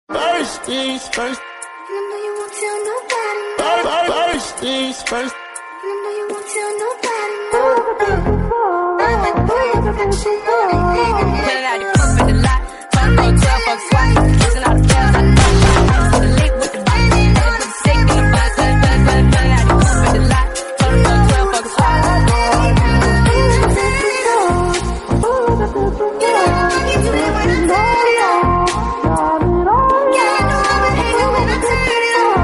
First things first. I know you won't tell nobody. First things first. I know you won't tell nobody. No. I'm like, boy, I'm flexing on it. Put it out